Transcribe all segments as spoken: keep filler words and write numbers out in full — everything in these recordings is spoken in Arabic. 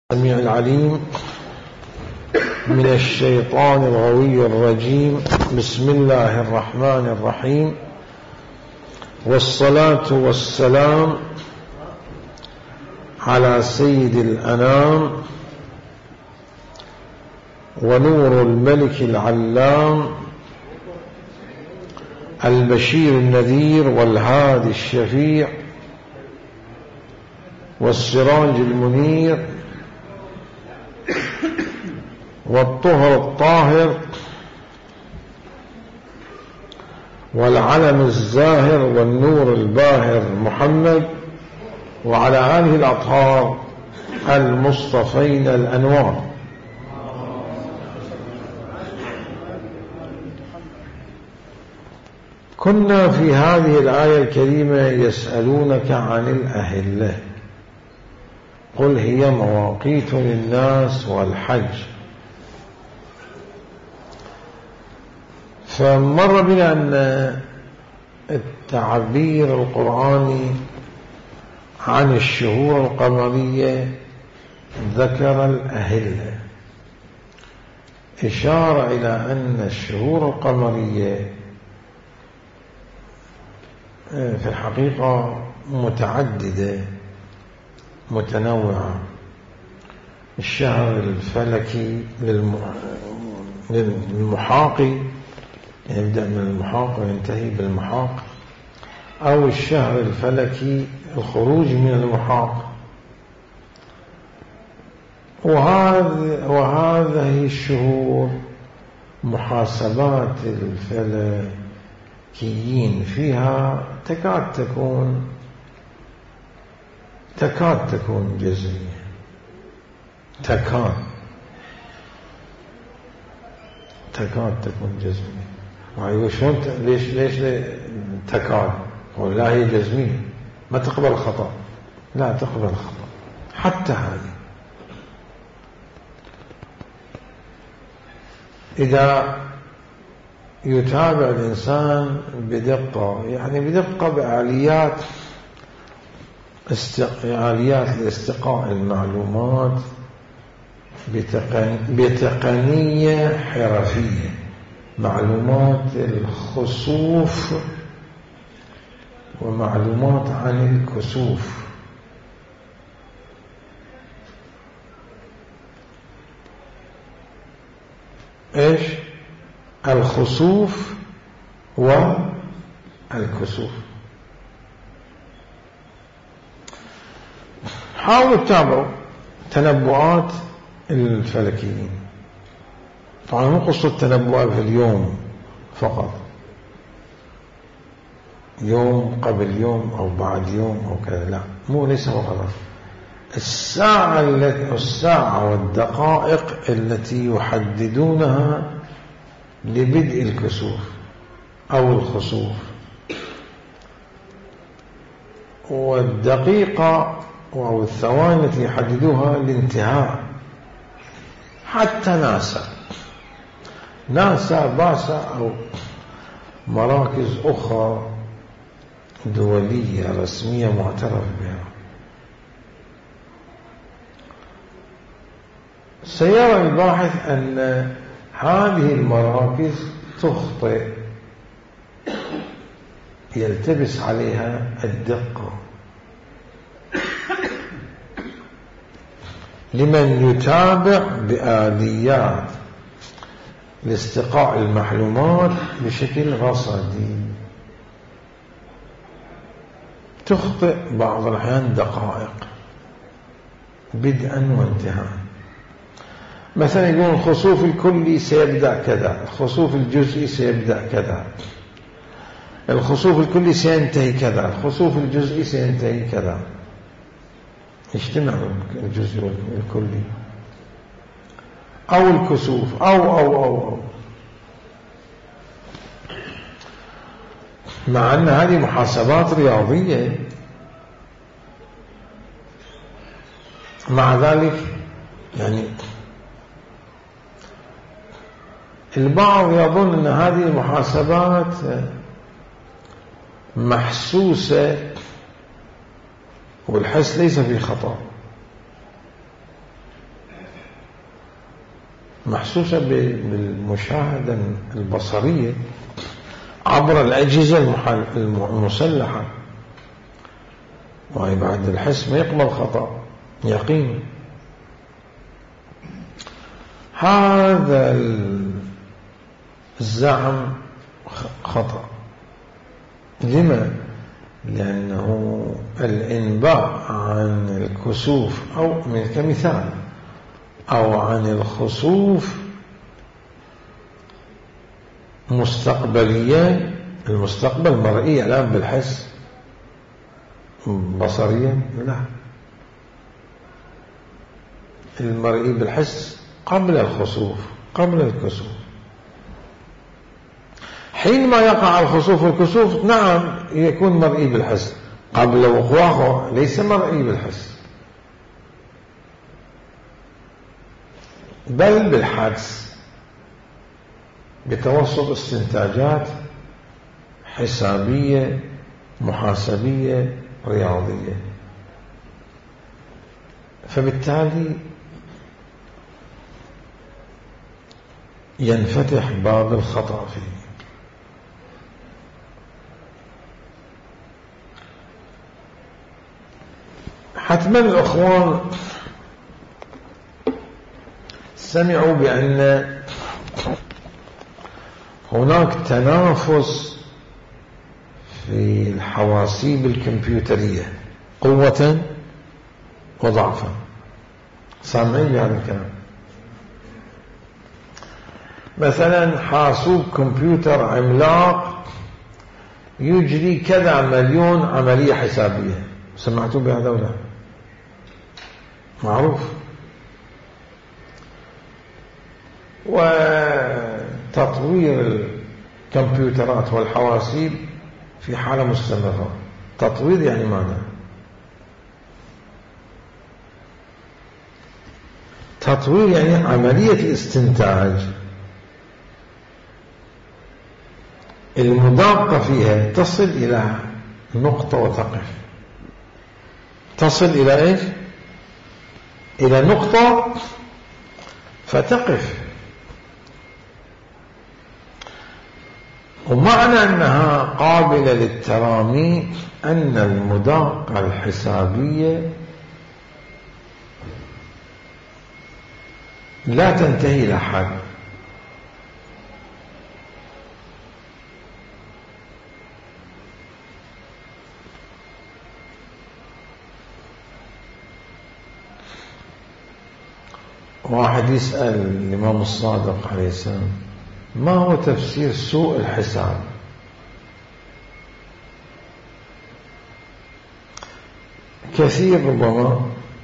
السميع العليم من الشيطان الغوي الرجيم. بسم الله الرحمن الرحيم، والصلاة والسلام على سيد الأنام ونور الملك العلام البشير النذير والهادي الشفيع والسراج المنير والطهر الطاهر والعلم الزاهر والنور الباهر محمد وعلى آله الأطهار المصطفين الأنوار. كنا في هذه الآية الكريمة يسألونك عن الأهلة، قل هي مواقيت للناس والحج. فمر بنا أن التعبير القرآني عن الشهور القمرية ذكر الأهلة، إشارة إلى أن الشهور القمرية في الحقيقة متعددة متنوعة. الشهر الفلكي للمحاق يبدأ من المحاق وينتهي بالمحاق، أو الشهر الفلكي الخروج من المحاق. وهذه وهذه الشهور محاسبات الفلكيين فيها تكاد تكون تكاد تكون جزئية، تكاد تكاد تكون جزمية. وشون ليش ليش تكاد؟ ولا هي جزمية ما تقبل خطأ، لا تقبل خطأ. حتى هذه إذا يتابع الإنسان بدقة، يعني بدقة بآليات آليات لاستقاء المعلومات بتقنية حرفية، معلومات الخسوف ومعلومات عن الكسوف. إيش الخسوف والكسوف؟ حاولوا تتابعوا تنبؤات الفلكيين. طبعا مو قصة تنبؤات في اليوم فقط، يوم قبل يوم أو بعد يوم أو كذا، لا، مو ليس فقط الساعة الساعة والدقائق التي يحددونها لبدء الكسوف أو الخسوف، والدقيقة أو الثواني التي يحددوها لانتهاء. حتى ناسا ناسا باسا أو مراكز أخرى دولية رسمية معترف بها سيرى الباحث أن هذه المراكز تخطئ، يلتبس عليها الدقة. لمن يتابع بآليات لاستقاء المعلومات بشكل رصدي تخطئ بعض الأحيان دقائق بدءا وانتهاء. مثلا يقول الخسوف الكلي سيبدأ كذا، الخسوف الجزئي سيبدأ كذا، الخسوف الكلي سينتهي كذا، الخسوف الجزئي سينتهي كذا. اجتمع الجزء والكلي أو الكسوف أو أو أو, أو. مع أن هذه محاسبات رياضية، مع ذلك يعني البعض يظن أن هذه المحاسبات محسوسة والحس ليس في خطأ. محسوسة بالمشاهدة البصرية عبر الأجهزة المسلحة، وهي بعد الحس ما يقبل خطأ يقين. هذا الزعم خطأ. لما؟ لأنه الإنباء عن الكسوف أو كمثال أو عن الخسوف مستقبليا، المستقبل مرئي الآن بالحس بصريا، لا، المرئي بالحس قبل الخسوف قبل الكسوف. حينما يقع الخسوف والكسوف نعم يكون مرئي بالحس، قبل وقوعه ليس مرئي بالحس بل بالحدس بتوسط استنتاجات حسابية محاسبية رياضية. فبالتالي ينفتح باب الخطأ فيه. حتما الأخوان سمعوا بأن هناك تنافس في الحواسيب الكمبيوترية قوة وضعفا. سامعين بهذا الكلام؟ مثلا حاسوب كمبيوتر عملاق يجري كذا مليون عملية حسابية، سمعتوا بهذا ولا؟ معروف. وتطوير الكمبيوترات والحواسيب في حالة مستمرة. تطوير يعني ماذا؟ تطوير يعني عملية استنتاج المدقة فيها تصل إلى نقطة وتقف. تصل إلى إيش؟ إلى نقطة فتقف. ومعنى أنها قابلة للترامي أن المداقة الحسابية لا تنتهي إلى حد. واحد يسأل الإمام الصادق عليه السلام ما هو تفسير سوء الحساب؟ كثير ربما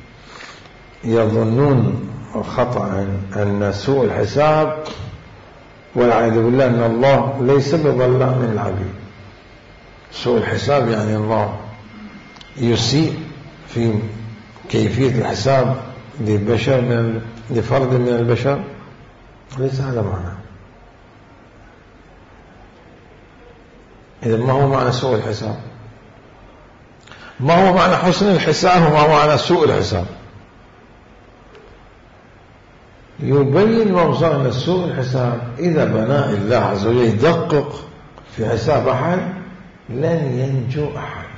يظنون خطأ أن سوء الحساب والعياذ بالله أن الله ليس بظلام للعبيد. سوء الحساب يعني الله يسيء في كيفية الحساب لبشر من لفرد من البشر، ليس هذا معنى. إذا ما هو معنى سوء الحساب؟ ما هو معنى حسن الحساب وما هو معنى سوء الحساب؟ يبين موضوع أن سوء الحساب إذا بناء الله عز وجل يدقق في حساب أحد لن ينجو أحد.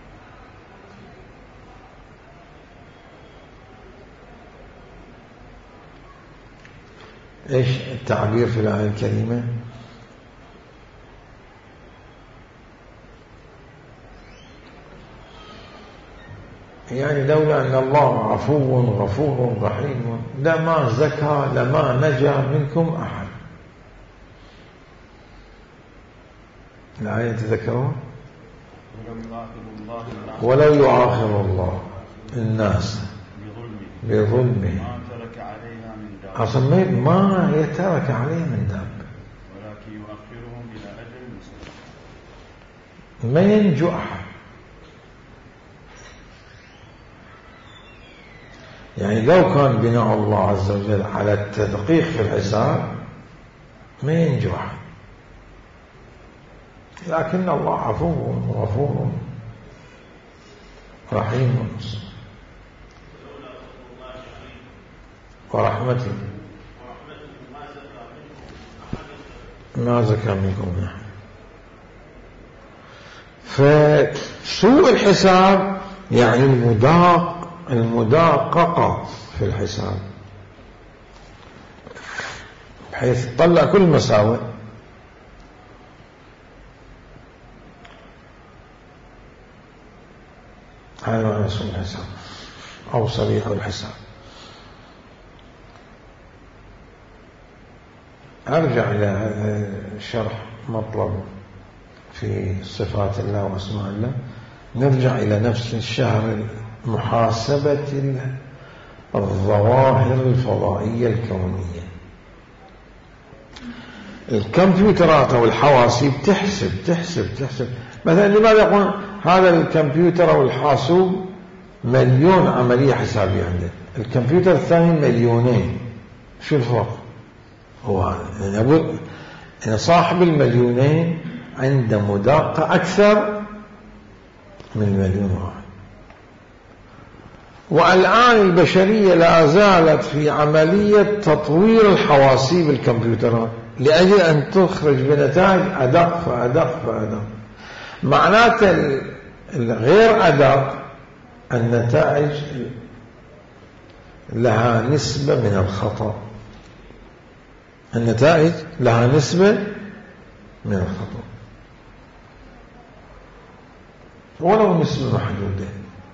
إيش التعبير في الآية الكريمة؟ يعني لولا أن الله عفو غفور رحيم لما زكى لما نجا منكم أحد. الآية تذكرون؟ ولو يؤاخذ الله الناس بظلمهم أصلا ما يترك عليه من دابة ولكن يؤخرهم إلى أجل مسمى ما ينجو أحد. يعني لو كان بناء الله عز وجل على التدقيق في الحساب ما ينجو أحد، لكن الله عفو غفور رحيم ورحمته ما زكى منكم نحن. فسوء الحساب يعني المداق المداققة في الحساب بحيث تطلع كل مساوئ. هذا معنى سوء الحساب أو صريح الحساب. أرجع إلى شرح مطلب في صفات الله وأسماء الله. نرجع إلى نفس الشهر محاسبة الظواهر الفضائية الكونية. الكمبيوترات أو الحواسيب تحسب تحسب تحسب مثلا لماذا يقول هذا الكمبيوتر أو الحاسوب مليون عملية حسابية عنده، الكمبيوتر الثاني مليونين، شو الفرق؟ هو هذا يعني أقول إن صاحب المليونين عنده مداقة أكثر من المليون واحد. والآن البشرية لا زالت في عملية تطوير الحواسيب الكمبيوترات لأجل أن تخرج بنتائج أدق فأدق فأدق. معناته الغير أدق النتائج لها نسبة من الخطأ، النتائج لها نسبة من الخطأ ولو نسبة محدودة.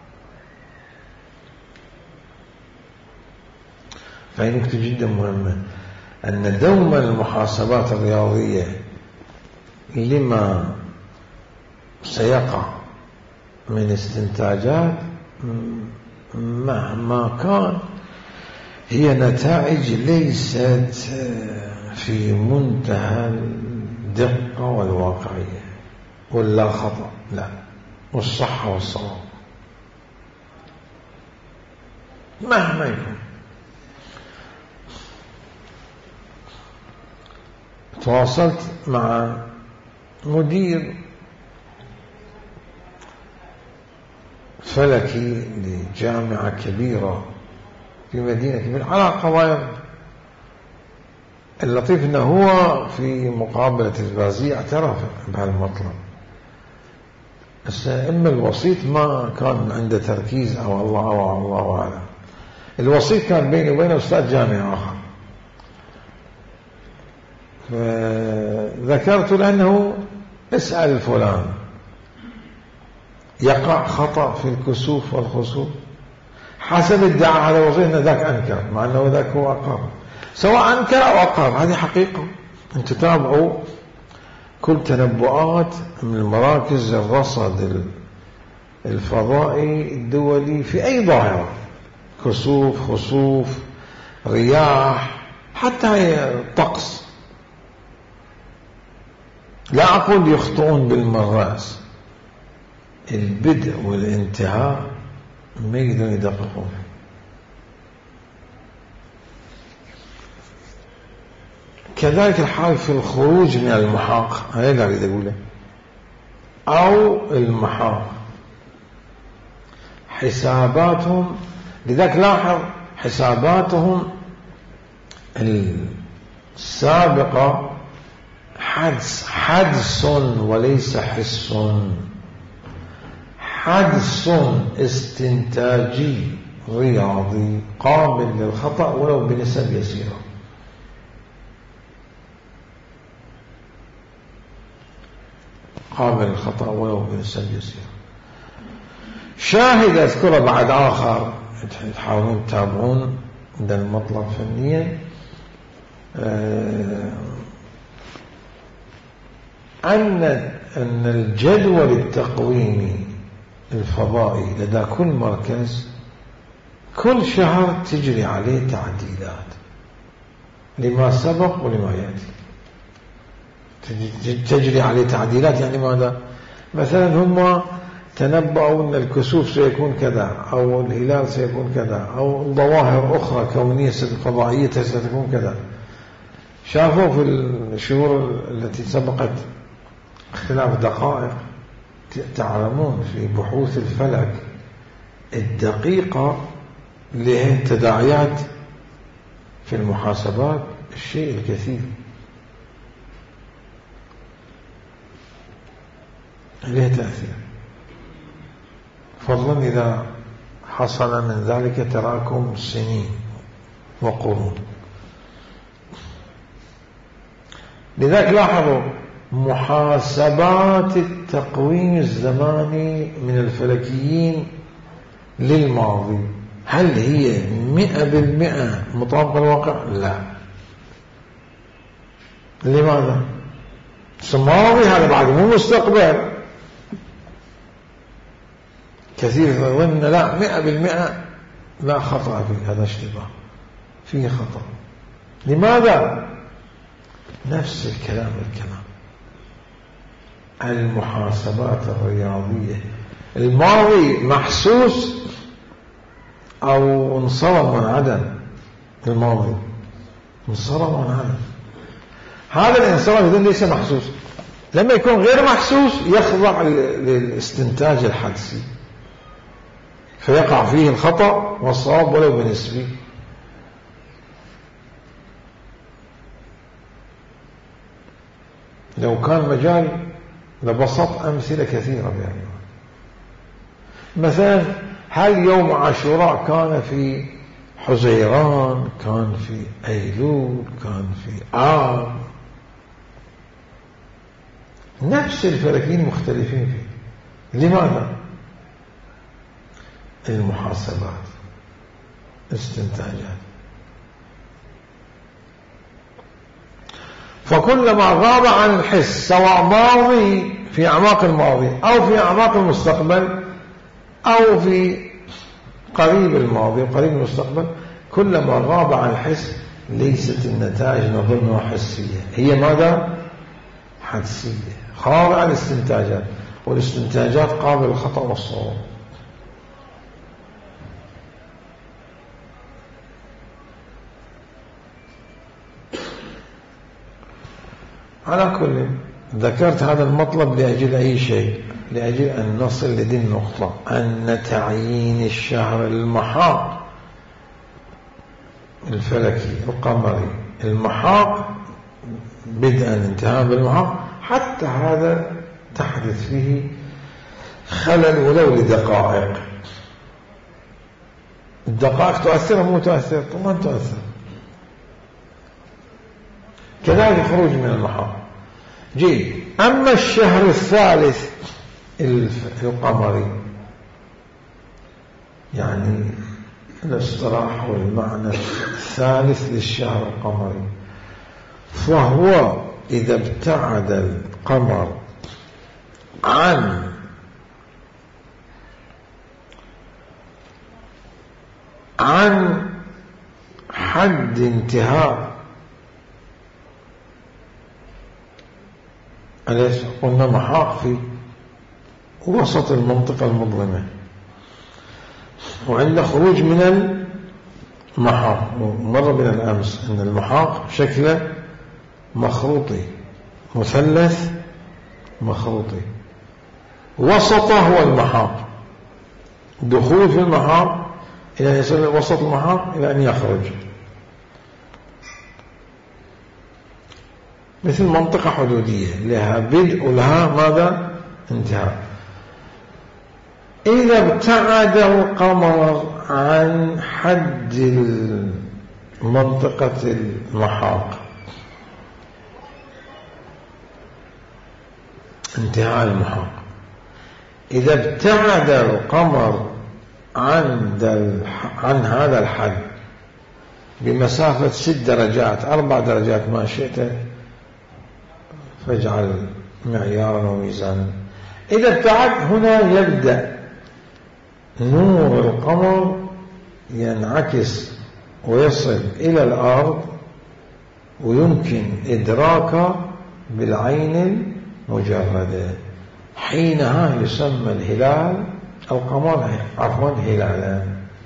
فهي نقطة جدا مهمة أن دوما المحاسبات الرياضية لما سيقع من استنتاجات مهما كان هي نتائج ليست في منتهى الدقة والواقعية ولا خطأ، لا، والصحة والصواب مهما يكون. تواصلت مع مدير فلكي لجامعة كبيرة في مدينة كبيرة على قضايا. اللطيف أنه هو في مقابلة البازي اعترف بهالمطلب، بس إما الوسيط ما كان عنده تركيز أو الله أو الله أعلم. الوسيط كان بيني وبين أستاذ جامعة آخر، فذكرت لأنه اسأل فلان يقع خطأ في الكسوف والخسوف، حسب ادعاء هذا الوسيط أن ذاك أنكر مع أنه ذاك هو أقر، سواء أنكر أو أقر هذه حقيقة. أنت تتابعوا كل تنبؤات من المراكز الرصد الفضائي الدولي في أي ظاهرة، كسوف، خسوف، رياح، حتى الطقس. لا أقول يخطئون بالمراس، البدء والانتهاء ما يقدرون يدققون. كذلك الحال في الخروج من المحاق، هذا أريد أقوله، أو المحاق حساباتهم. لذلك لاحظ حساباتهم السابقة حدس حدس وليس حس، حدس استنتاجي رياضي قابل للخطأ ولو بنسب يسيرة. قابل للخطأ ولو بنسب يسيرة. شاهد أذكره بعد آخر تحاولون تتابعون عند المطلب فنيا، أن أن الجدول التقويمي الفضائي لدى كل مركز كل شهر تجري عليه تعديلات لما سبق ولما يأتي. تجري عليه تعديلات يعني ماذا؟ مثلا هم تنبأوا أن الكسوف سيكون كذا، أو الهلال سيكون كذا، أو ظواهر أخرى كونية فضائية ستكون كذا. شافوا في الشهور التي سبقت اختلاف دقائق. تعلمون في بحوث الفلك الدقيقة لها تداعيات في المحاسبات الشيء الكثير. له تأثير، فضلا إذا حصل من ذلك تراكم سنين وقرون. لذلك لاحظوا محاسبات التقويم الزماني من الفلكيين للماضي هل هي مئة بالمئة مطابقة للواقع؟ لا. لماذا؟ ماضي هذا بعد مو مستقبل. كثير يظن لا مئة بالمئة، لا، خطأ فيه، هذا اشتباه، فيه خطأ. لماذا؟ نفس الكلام الكلام المحاسبات الرياضية، الماضي محسوس أو انصرم من عدم. الماضي انصرم من عدم، هذا الانصرام إذن ليس محسوس. لما يكون غير محسوس يخضع للاستنتاج الحدسي، فيقع فيه الخطأ والصواب ولو بنسبي. لو كان مجال لبسط أمثلة كثيرة بهذا. مثلا هل يوم عاشوراء كان في حزيران، كان في أيلول، كان في آب؟ نفس الفلكيين مختلفين فيه. لماذا؟ المحاسبات، استنتاجات. فكلما غاب عن الحس سواء ماضي في أعماق الماضي أو في أعماق المستقبل أو في قريب الماضي وقريب المستقبل، كلما غاب عن الحس ليست النتائج نظنها حسية، هي ماذا؟ حدسية، خاضعة للاستنتاجات، والاستنتاجات قابلة للخطأ والصواب. على كل، ذكرت هذا المطلب لأجل أي شيء؟ لأجل أن نصل لدي النقطة، أن تعيين الشهر المحاق الفلكي القمري، المحاق بدءا انتهاء بالمحاق، حتى هذا تحدث فيه خلل ولو لدقائق. الدقائق تؤثر مو تؤثر؟ طبعا تؤثر. كذلك الخروج من المحاق. جيد. أما الشهر الثالث القمري، يعني الاصطلاح والمعنى الثالث للشهر القمري، فهو إذا ابتعد القمر عن عن حد انتهاء، أليس قلنا محاق في وسط المنطقة المظلمة، وعند خروج من المحاق، مر من الأمس أن المحاق شكله مخروطي، مثلث مخروطي، وسطه هو المحاق، دخول في المحاق إلى أن يصل وسط المحاق إلى أن يخرج، مثل منطقة حدودية لها بدء ولها ماذا؟ انتهاء. إذا ابتعد القمر عن حد منطقة المحاق، انتهاء المحاق، إذا ابتعد القمر عند عن هذا الحد بمسافة ست درجات، أربع درجات ما شئت فاجعل معيارا وميزانا، إذا ابتعد هنا يبدأ نور القمر ينعكس ويصل إلى الأرض، ويمكن إدراكه بالعين المجردة، حينها يسمى الهلال القمر عفوا هلالا.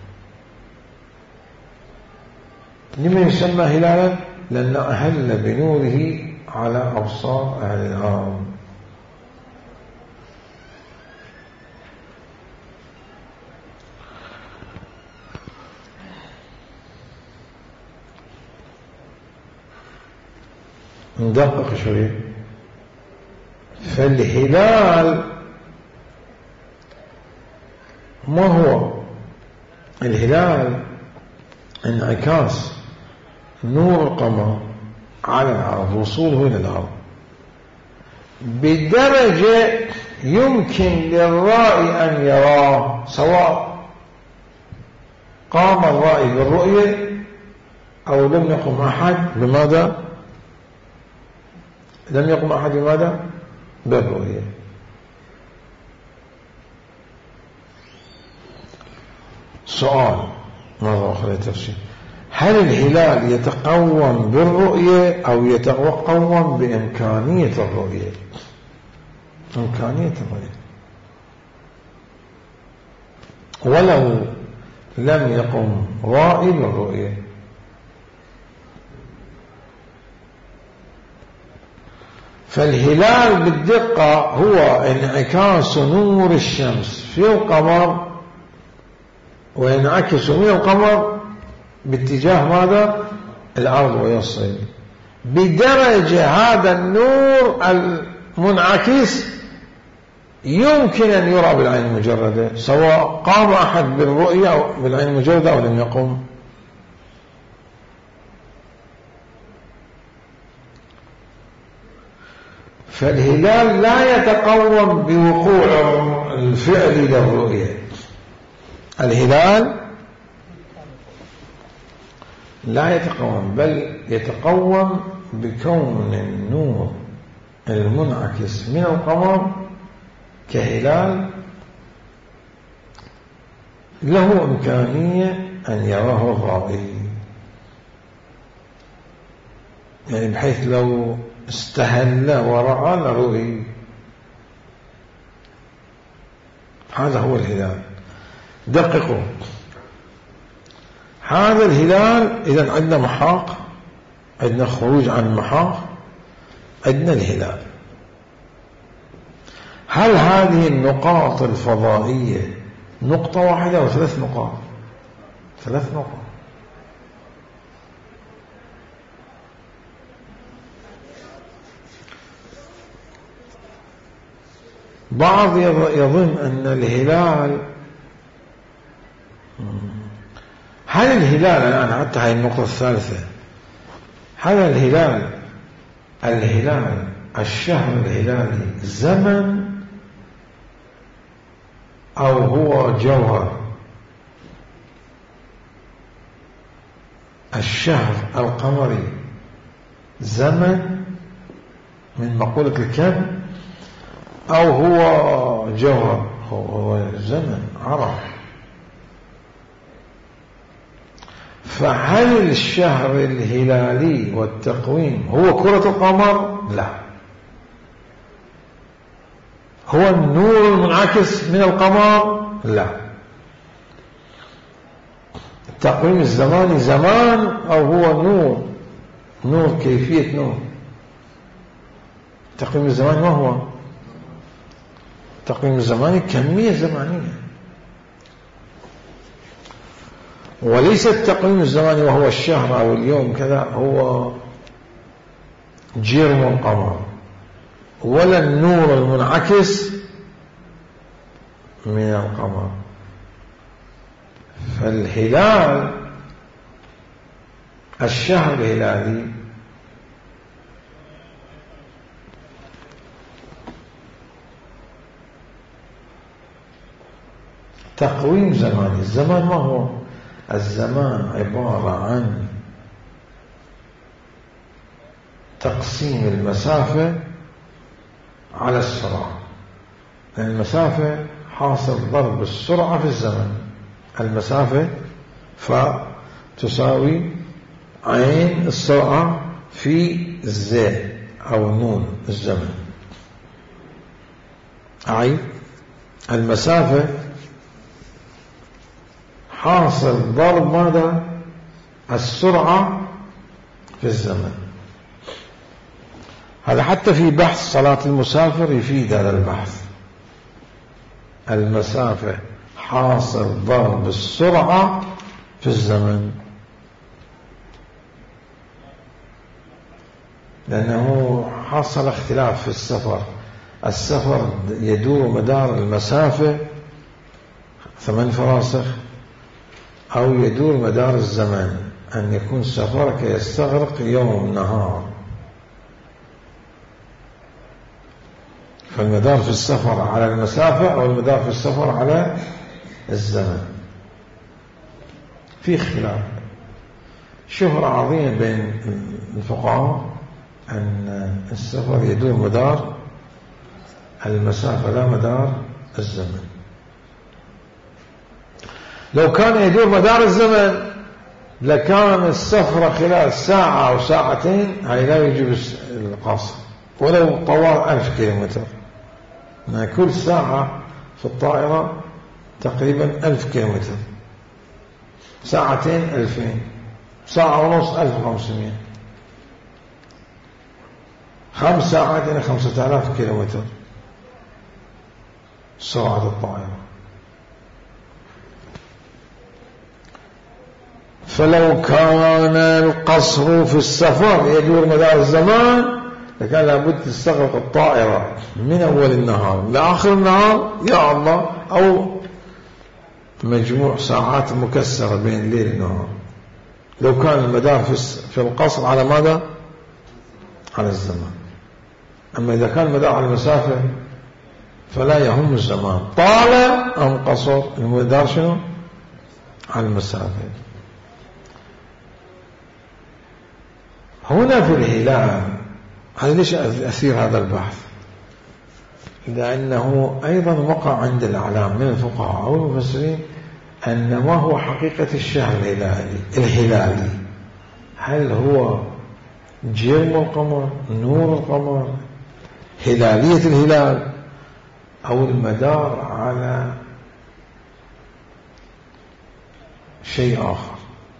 لما يسمى هلالا؟ لأنه أهل بنوره على أبصار أهل الأرض. ندقق شوي. فالهلال ما هو الهلال؟ انعكاس نور القمر على الأرض، وصوله إلى الأرض بدرجة يمكن للرائي أن يراه، سواء قام الرائي بالرؤية أو لم يقم أحد. بماذا؟ لم يقم أحد بماذا؟ بالرؤية. سؤال مرة أخرى تفسير: هل الهلال يتقوم بالرؤية أو يتقوم بإمكانية الرؤية؟ إمكانية الرؤية، ولو لم يقم رائي بالرؤية. فالهلال بالدقة هو انعكاس نور الشمس في القمر، وينعكس من القمر باتجاه ماذا؟ الأرض، ويصل بدرجة هذا النور المنعكس يمكن أن يرى بالعين المجردة، سواء قام أحد بالرؤية أو بالعين المجردة أو لم يقم. فالهلال لا يتقوم بوقوع الفعل للرؤية. الهلال لا يتقوم، بل يتقوم بكون النور المنعكس من القمر كهلال له إمكانية أن يراه الرائي، يعني بحيث لو استهل ورأى لرؤي. هذا هو الهلال. دققوا، هذا الهلال إذن عندنا محاق، عندنا خروج عن المحاق، عندنا الهلال. هل هذه النقاط الفضائية نقطة واحدة أو ثلاث نقاط؟ ثلاث نقاط. بعض يظن أن الهلال، هل الهلال الآن حتى هذه النقطة الثالثة، هذا الهلال الهلال الشهر الهلالي زمن أو هو جوهر؟ الشهر القمري زمن من مقولة الكم أو هو جوهر؟ هو زمن عرف. فهل الشهر الهلالي والتقويم هو كرة القمر؟ لا، هو النور المنعكس من القمر؟ لا. التقويم الزماني زمان أو هو نور؟ نور كيفية نور. التقويم الزماني ما هو؟ التقويم الزماني كمية زمانية، وليس التقويم الزماني وهو الشهر أو اليوم كذا هو جرم القمر، ولا النور المنعكس من القمر. فالهلال الشهر الهلالي تقويم زماني. الزمان ما هو؟ الزمان عبارة عن تقسيم المسافة على السرعة، لأن المسافة حاصل ضرب السرعة في الزمن. المسافة فتساوي عين السرعة في الزي أو نون الزمن. أي المسافة حاصل ضرب ماذا؟ السرعة في الزمن. هذا حتى في بحث صلاة المسافر يفيد هذا البحث. المسافة حاصل ضرب السرعة في الزمن، لأنه حصل اختلاف في السفر. السفر يدور مدار المسافة ثمان فراسخ، أو يدور مدار الزمن أن يكون سفرك يستغرق يوم نهار. فالمدار في السفر على المسافة أو المدار في السفر على الزمن. في خلاف شهرة عظيمة بين الفقهاء أن السفر يدور مدار المسافة لا مدار الزمن. لو كان يدور مدار الزمن لكان السفر خلال ساعة أو ساعتين، هاي لا يجب القصر ولو طوال ألف كيلومتر. كل ساعة في الطائرة تقريبا ألف كيلومتر، ساعتين ألفين، ساعة ونص ألف وخمسمائة، خمس ساعات إلى خمسة آلاف كيلومتر سرعة الطائرة. فلو كان القصر في السفر يدور مدار الزمان لكان لابد تستغرق الطائرة من أول النهار لآخر النهار يا الله، أو مجموع ساعات مكسرة بين الليل والنهار. لو كان المدار في القصر على ماذا؟ على الزمان. أما إذا كان المدار على المسافة فلا يهم الزمان طال أم قصر، المدار شنو؟ على المسافة. هنا في الهلال، هذا ليش أثير هذا البحث؟ لأنه أيضا وقع عند الأعلام من الفقهاء أو المفسرين أن ما هو حقيقة الشهر الهلالي الهلالي هل هو جرم القمر، نور القمر، هلالية الهلال، أو المدار على شيء آخر،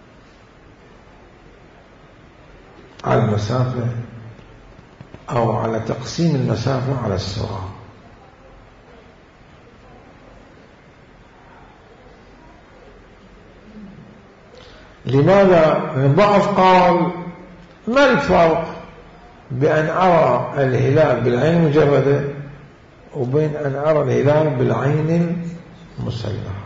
على المسافة أو على تقسيم المسافة على السرعة. لماذا؟ البعض قال ما الفرق بأن أرى الهلال بالعين المجردة وبين أن أرى الهلال بالعين المسلحة؟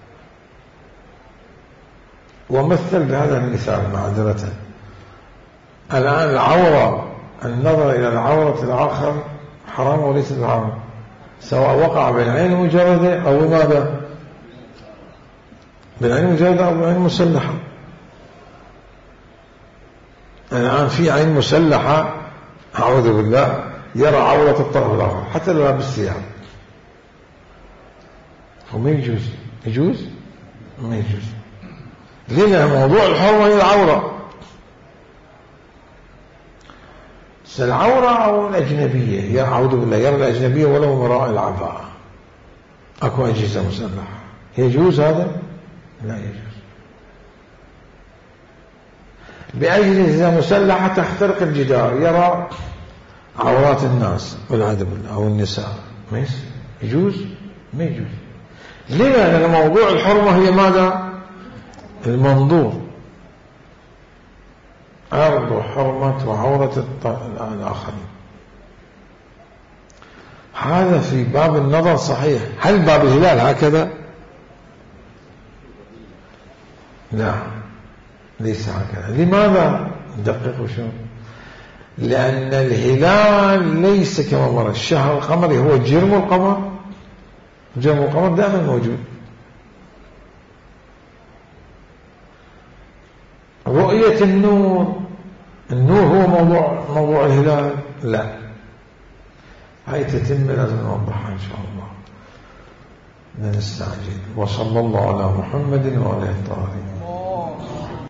ومثل بهذا المثال معذرة. الآن العورة، النظر إلى العورة الآخر حرام وليس حرام، سواء وقع بالعين المجردة أو ماذا؟ بالعين المجردة أو بالعين المسلحة. الآن في عين مسلحة أعوذ بالله يرى عورة الطرف الآخر حتى لو لابس ثياب، وما يجوز. يجوز؟ ما يجوز. لأن موضوع الحرمة هي العورة، العورة أو الأجنبية، أعوذ بالله يرى الأجنبية ولو وراء العباءة. أكو أجهزة مسلحة يجوز هذا؟ لا يجوز. بأجهزة مسلحة تخترق الجدار يرى عورات الناس والعياذ بالله أو النساء، ما يجوز؟ ما يجوز. ليه؟ لأن موضوع الحرمة هي ماذا؟ المنظور، عرض حرمة وعورة الآخرين. هذا في باب النظر صحيح. هل باب الهلال هكذا؟ لا، ليس هكذا. لماذا؟ دققوا شو. لأن الهلال ليس كما مر الشهر القمري هو جرم القمر. جرم القمر دائما موجود. رؤية النور، النور هو موضوع موضوع الهلال؟ لا. هاي تتم لازم نوضحها إن شاء الله. لا نستعجل. وصلى الله على محمد وعلى آله الطاهرين.